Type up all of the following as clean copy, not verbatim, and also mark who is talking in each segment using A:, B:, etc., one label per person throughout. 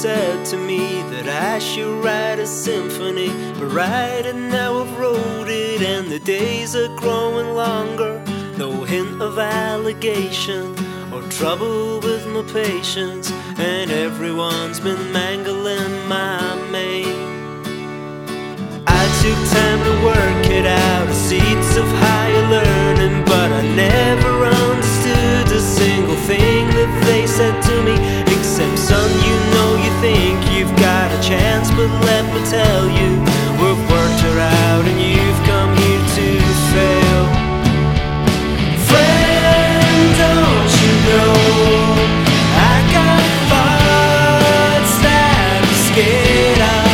A: said to me that I should write a symphony, but right now I've wrote it and the days are growing longer. No hint of allegation or trouble with my patience, and everyone's been mangling my mane. I took time to work it out, the seeds of higher learning, but I never understood a single thing that they said to me, except, son, you know you think you've got a chance, but let me tell you, we've worked her out and you've come here to fail. Friend, don't you know I got thoughts that I'm scared of.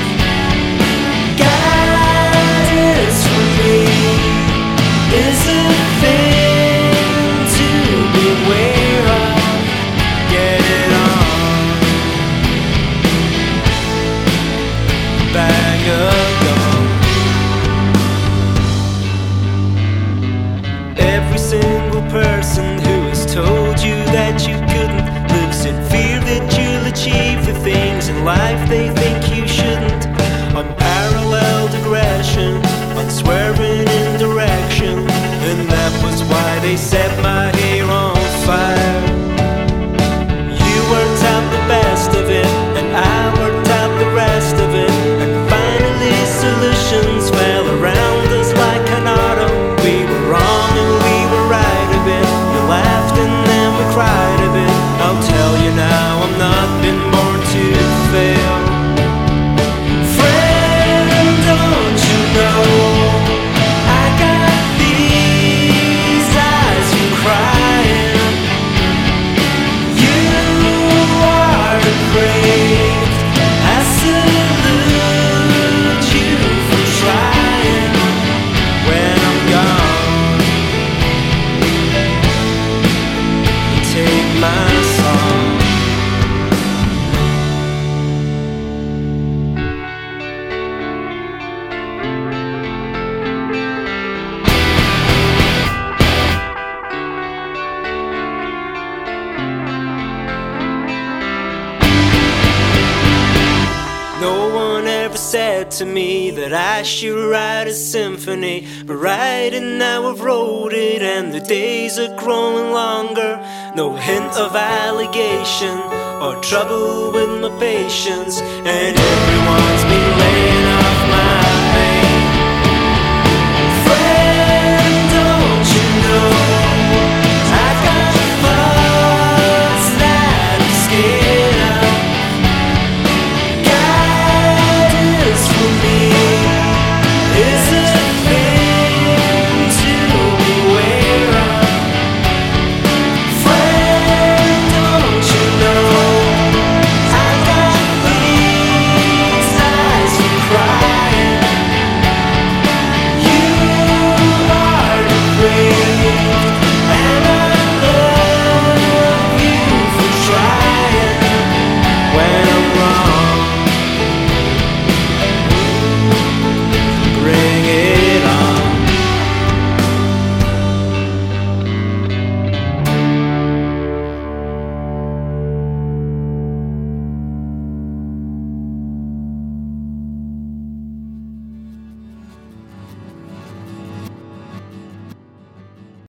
A: Guidance for me is a thing to beware of. Get it on, bag of gum. Every single person who has told you that you couldn't lives in fear that you'll achieve the things in life they think you shouldn't. Unparalleled aggression, unswerving in direction, and that was why they set my hair on fire. You worked out the best of it, and I worked out the rest of it, and finally solutions fell around us like an autumn. We were wrong and we were right a bit. We laughed and then we cried a bit. I'll tell you now, I'm not been born to fail. Friend, don't you know I got these eyes from crying. You are depraved, I salute you for trying. When I'm gone, take my song. No one ever said to me that I should write a symphony, but right now I've wrote it and the days are growing longer. No hint of allegation or trouble with my patience, and everyone's been laying